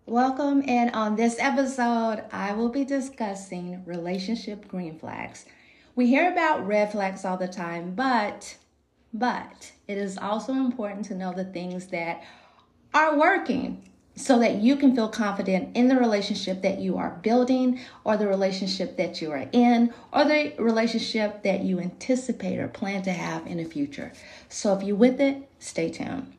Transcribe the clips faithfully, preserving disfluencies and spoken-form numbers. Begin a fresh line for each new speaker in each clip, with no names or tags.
Welcome, and on this episode, I will be discussing relationship green flags. We hear about red flags all the time, but but it is also important to know the things that are working so that you can feel confident in the relationship that you are building, or the relationship that you are in, or the relationship that you anticipate or plan to have in the future. So if you're with it, stay tuned.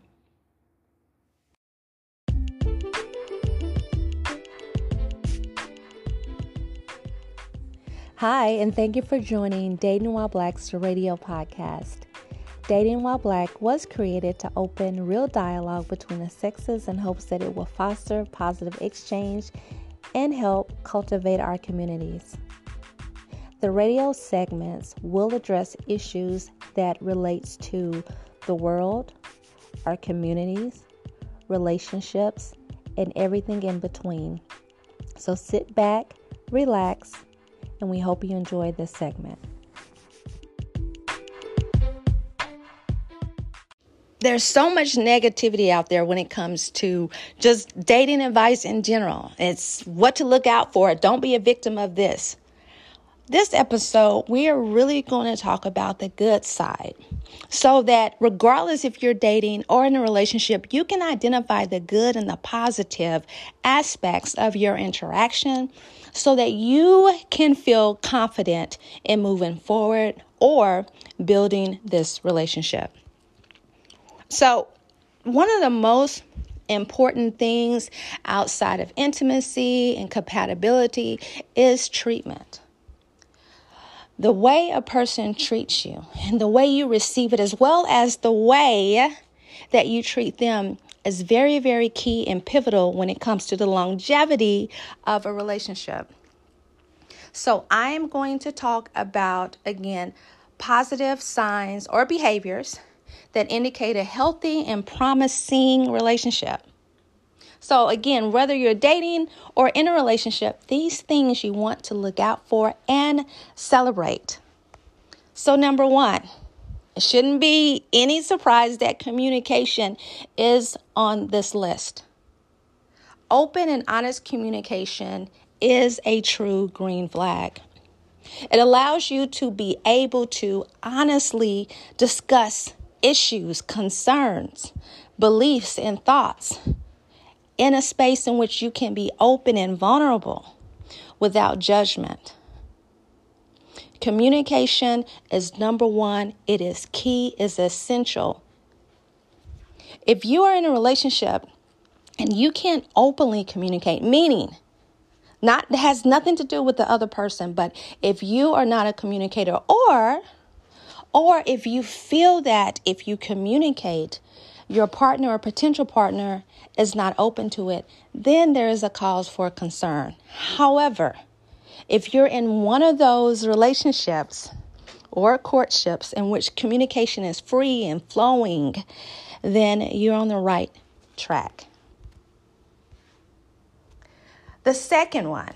Hi, and thank you for joining Dating While Black's radio podcast. Dating While Black was created to open real dialogue between the sexes in hopes that it will foster positive exchange and help cultivate our communities. The radio segments will address issues that relates to the world, our communities, relationships, and everything in between. So sit back, relax, and we hope you enjoy this segment.
There's so much negativity out there when it comes to just dating advice in general. It's what to look out for. Don't be a victim of this. This episode, we are really going to talk about the good side, so that regardless if you're dating or in a relationship, you can identify the good and the positive aspects of your interaction so that you can feel confident in moving forward or building this relationship. So, one of the most important things outside of intimacy and compatibility is treatment. The way a person treats you and the way you receive it, as well as the way that you treat them, is very, very key and pivotal when it comes to the longevity of a relationship. So I am going to talk about, again, positive signs or behaviors that indicate a healthy and promising relationship. So again, whether you're dating or in a relationship, these things you want to look out for and celebrate. So number one, it shouldn't be any surprise that communication is on this list. Open and honest communication is a true green flag. It allows you to be able to honestly discuss issues, concerns, beliefs, and thoughts in a space in which you can be open and vulnerable without judgment. Communication is number one. It is key, is essential. If you are in a relationship and you can't openly communicate, meaning not it has nothing to do with the other person, but if you are not a communicator, or or if you feel that if you communicate, your partner or potential partner is not open to it, then there is a cause for concern. However, if you're in one of those relationships or courtships in which communication is free and flowing, then you're on the right track. The second one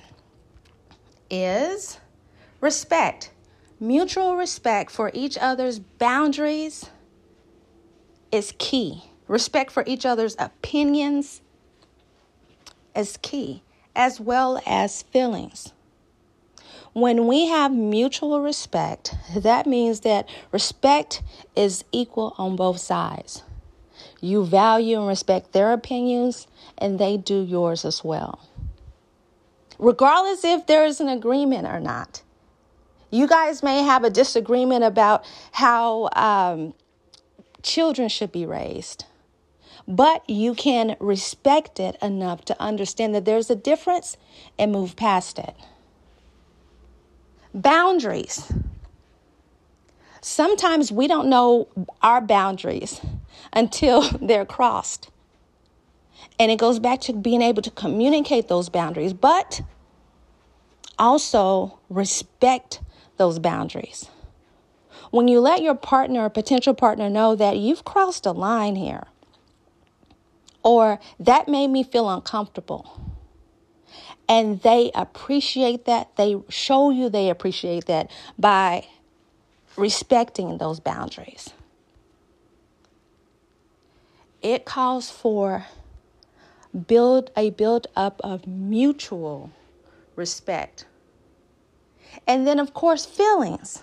is respect. Mutual respect for each other's boundaries is key. Respect for each other's opinions is key, as well as feelings. When we have mutual respect, that means that respect is equal on both sides. You value and respect their opinions, and they do yours as well. Regardless if there is an agreement or not. You guys may have a disagreement about how um, children should be raised, but you can respect it enough to understand that there's a difference and move past it. Boundaries. Sometimes we don't know our boundaries until they're crossed. And it goes back to being able to communicate those boundaries, but also respect those boundaries. When you let your partner or potential partner know that you've crossed a line here, or that made me feel uncomfortable, and they appreciate that, they show you they appreciate that by respecting those boundaries. It calls for build a build up of mutual respect. And then, of course, feelings.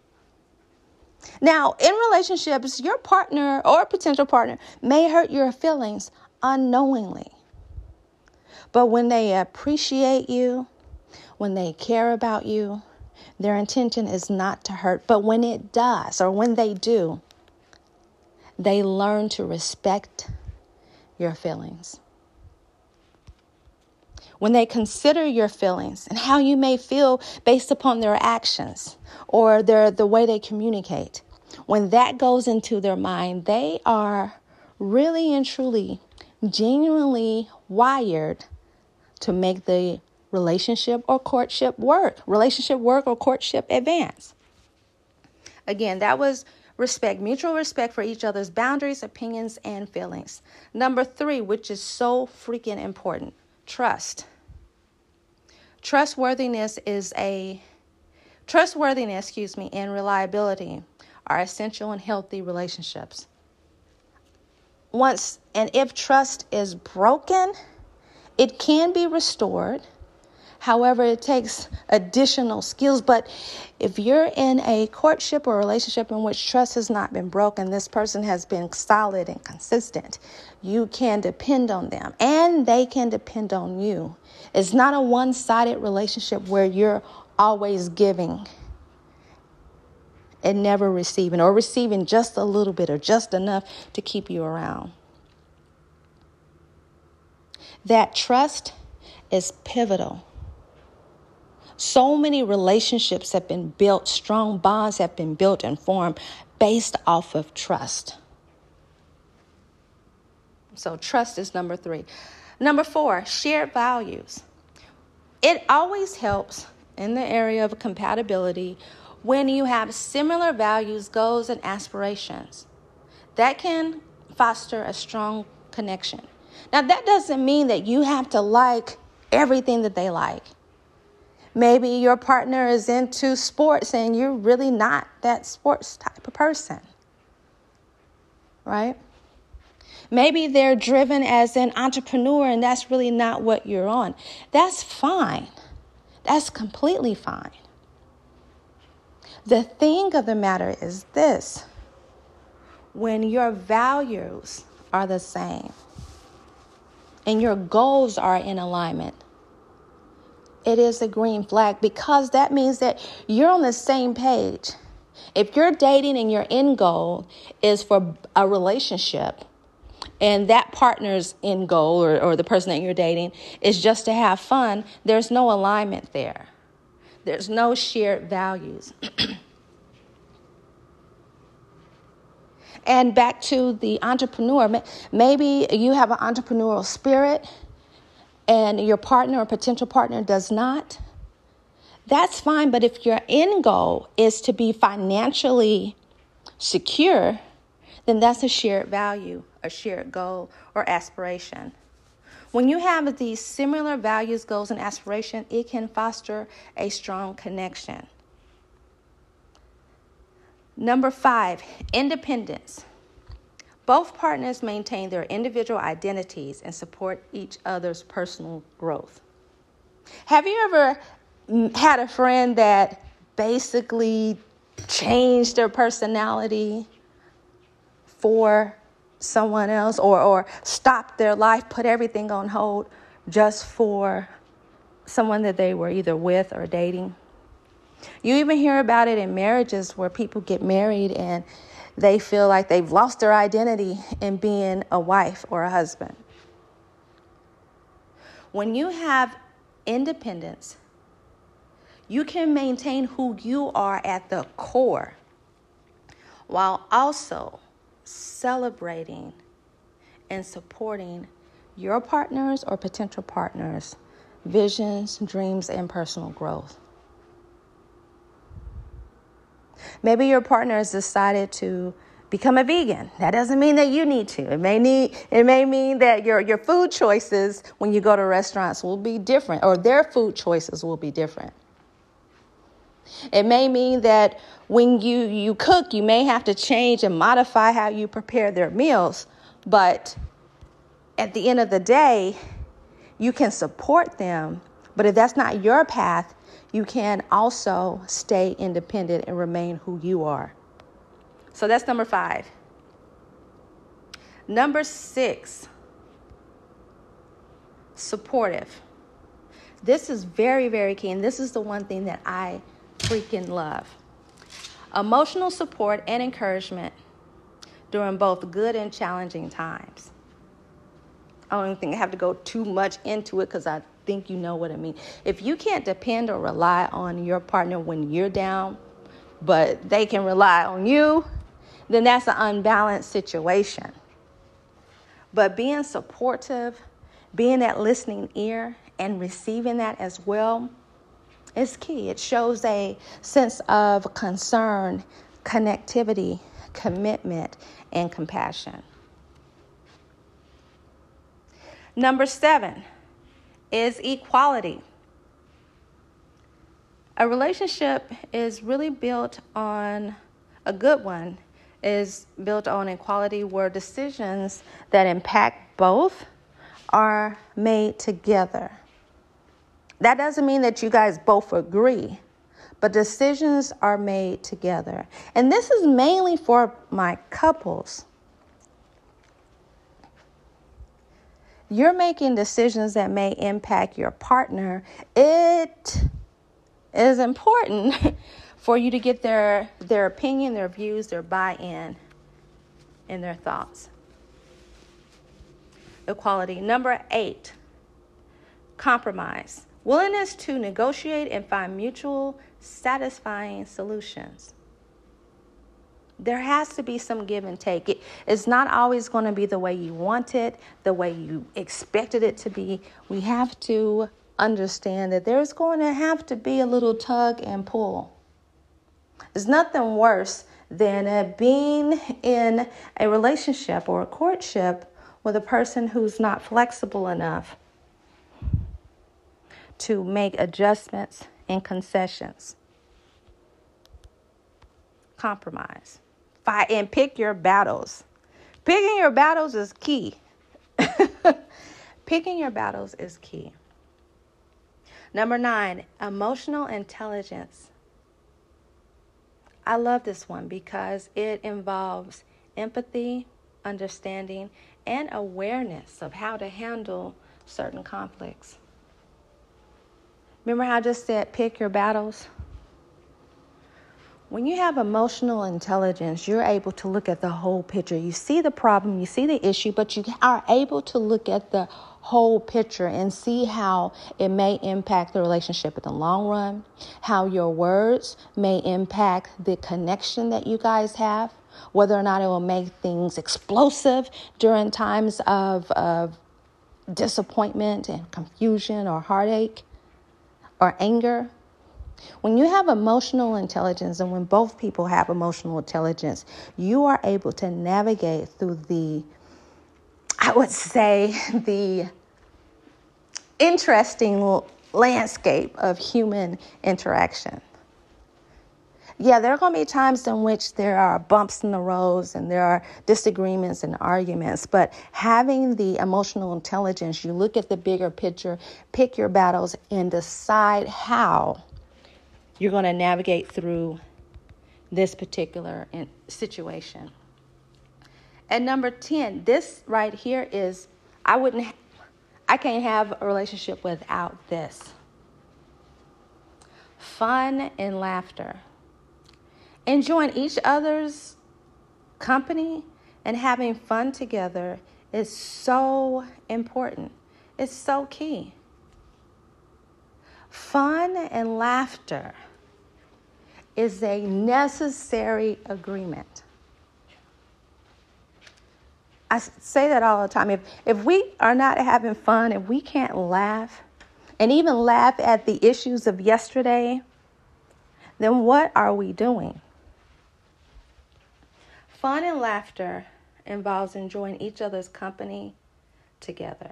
Now, in relationships, your partner or potential partner may hurt your feelings unknowingly. But when they appreciate you, when they care about you, their intention is not to hurt. But when it does, or when they do, they learn to respect your feelings. When they consider your feelings and how you may feel based upon their actions or their the way they communicate, when that goes into their mind, they are really and truly, genuinely wired to make the relationship or courtship work, relationship work or courtship advance. Again, that was respect, mutual respect for each other's boundaries, opinions, and feelings. Number three, which is so freaking important, trust. Trustworthiness is a trustworthiness, excuse me, and reliability are essential in healthy relationships. Once and if trust is broken, it can be restored. However, it takes additional skills. But if you're in a courtship or relationship in which trust has not been broken, this person has been solid and consistent, you can depend on them and they can depend on you. It's not a one-sided relationship where you're always giving and never receiving, or receiving just a little bit or just enough to keep you around. That trust is pivotal. So many relationships have been built, strong bonds have been built and formed based off of trust. So trust is number three. Number four, shared values. It always helps in the area of compatibility when you have similar values, goals, and aspirations. That can foster a strong connection. Now, that doesn't mean that you have to like everything that they like. Maybe your partner is into sports and you're really not that sports type of person, right? Maybe they're driven as an entrepreneur and that's really not what you're on. That's fine. That's completely fine. The thing of the matter is this: when your values are the same and your goals are in alignment, it is a green flag, because that means that you're on the same page. If you're dating and your end goal is for a relationship, and that partner's end goal or, or the person that you're dating is just to have fun, there's no alignment there. There's no shared values. And back to the entrepreneur, maybe you have an entrepreneurial spirit and your partner or potential partner does not. That's fine. But if your end goal is to be financially secure, then that's a shared value, a shared goal or aspiration. When you have these similar values, goals, and aspiration, it can foster a strong connection. Number five, independence. Both partners maintain their individual identities and support each other's personal growth. Have you ever had a friend that basically changed their personality for someone else, or, or stopped their life, put everything on hold just for someone that they were either with or dating? You even hear about it in marriages where people get married and they feel like they've lost their identity in being a wife or a husband. When you have independence, you can maintain who you are at the core while also celebrating and supporting your partners or potential partners' visions, dreams, and personal growth. Maybe your partner has decided to become a vegan. That doesn't mean that you need to. It may need. It may mean that your, your food choices when you go to restaurants will be different, or their food choices will be different. It may mean that when you, you cook, you may have to change and modify how you prepare their meals, but at the end of the day, you can support them. But if that's not your path, you can also stay independent and remain who you are. So that's number five. Number six, supportive. This is very, very key. And this is the one thing that I freaking love. Emotional support and encouragement during both good and challenging times. I don't even think I have to go too much into it because I think you know what I mean. If you can't depend or rely on your partner when you're down, but they can rely on you, then that's an unbalanced situation. But being supportive, being that listening ear, and receiving that as well is key. It shows a sense of concern, connectivity, commitment, and compassion. Number seven is equality. A relationship is really built on, a good one is built on equality where decisions that impact both are made together. That doesn't mean that you guys both agree, but decisions are made together. And this is mainly for my couples. You're making decisions that may impact your partner. It is important for you to get their, their opinion, their views, their buy-in, and their thoughts. Equality. Number eight, compromise. Willingness to negotiate and find mutual satisfying solutions. There has to be some give and take. It, it's not always going to be the way you want it, the way you expected it to be. We have to understand that there's going to have to be a little tug and pull. There's nothing worse than uh, being in a relationship or a courtship with a person who's not flexible enough to make adjustments and concessions. Compromise. Fight and pick your battles. Picking your battles is key. Picking your battles is key. Number nine, emotional intelligence. I love this one because it involves empathy, understanding, and awareness of how to handle certain conflicts. Remember how I just said pick your battles? When you have emotional intelligence, you're able to look at the whole picture. You see the problem, you see the issue, but you are able to look at the whole picture and see how it may impact the relationship in the long run, how your words may impact the connection that you guys have, whether or not it will make things explosive during times of, of disappointment and confusion or heartache or anger. When you have emotional intelligence, and when both people have emotional intelligence, you are able to navigate through the, I would say, the interesting landscape of human interaction. Yeah, there are going to be times in which there are bumps in the roads and there are disagreements and arguments, but having the emotional intelligence, you look at the bigger picture, pick your battles, and decide how you're going to navigate through this particular situation. And number ten, this right here is, I wouldn't, I can't have a relationship without this. Fun and laughter. Enjoying each other's company and having fun together is so important. It's so key. Fun and laughter is a necessary agreement. I say that all the time. If if we are not having fun, if we can't laugh, and even laugh at the issues of yesterday, then what are we doing? Fun and laughter involves enjoying each other's company together.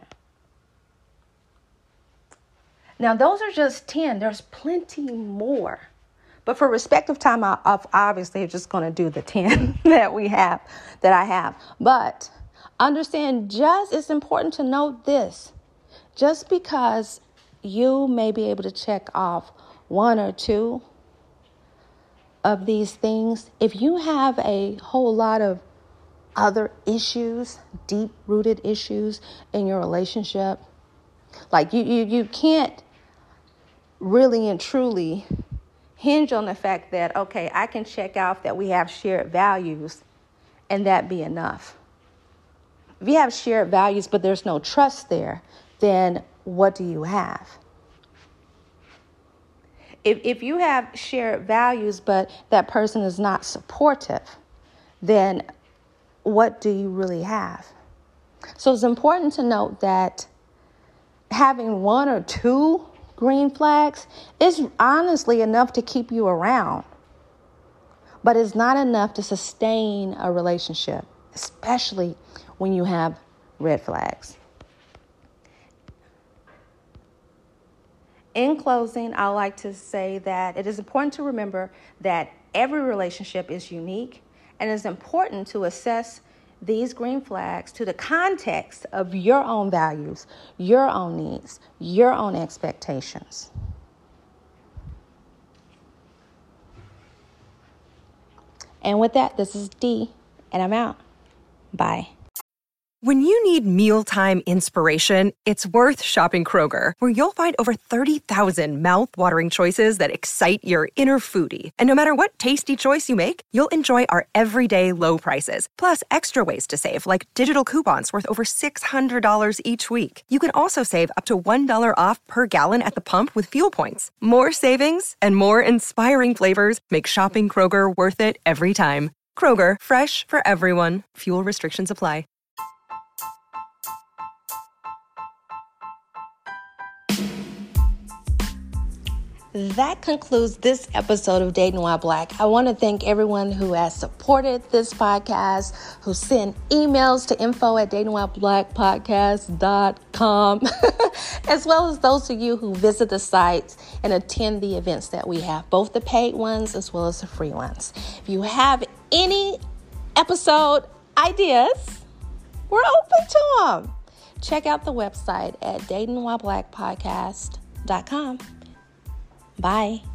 Now, those are just ten. There's plenty more. But for respect of time, I obviously am just going to do the ten that we have, that I have. But Understand, just, it's important to note this. Just because you may be able to check off one or two of these things, if you have a whole lot of other issues, deep-rooted issues in your relationship, like you, you, you can't really and truly hinge on the fact that, okay, I can check off that we have shared values and that be enough. If you have shared values, but there's no trust there, then what do you have? If if you have shared values, but that person is not supportive, then what do you really have? So it's important to note that having one or two green flags is honestly enough to keep you around, but it's not enough to sustain a relationship, especially when you have red flags. In closing, I like to say that it is important to remember that every relationship is unique, and it's important to assess these green flags to the context of your own values, your own needs, your own expectations. And with that, this is Dee, and I'm out. Bye.
When you need mealtime inspiration, it's worth shopping Kroger, where you'll find over thirty thousand mouth-watering choices that excite your inner foodie. And no matter what tasty choice you make, you'll enjoy our everyday low prices, plus extra ways to save, like digital coupons worth over six hundred dollars each week. You can also save up to one dollar off per gallon at the pump with fuel points. More savings and more inspiring flavors make shopping Kroger worth it every time. Kroger, fresh for everyone. Fuel restrictions apply.
That concludes this episode of Dating While Black. I want to thank everyone who has supported this podcast, who sent emails to info at dating while black podcast dot com, as well as those of you who visit the site and attend the events that we have, both the paid ones as well as the free ones. If you have any episode ideas, we're open to them. Check out the website at dating while black podcast dot com. Bye.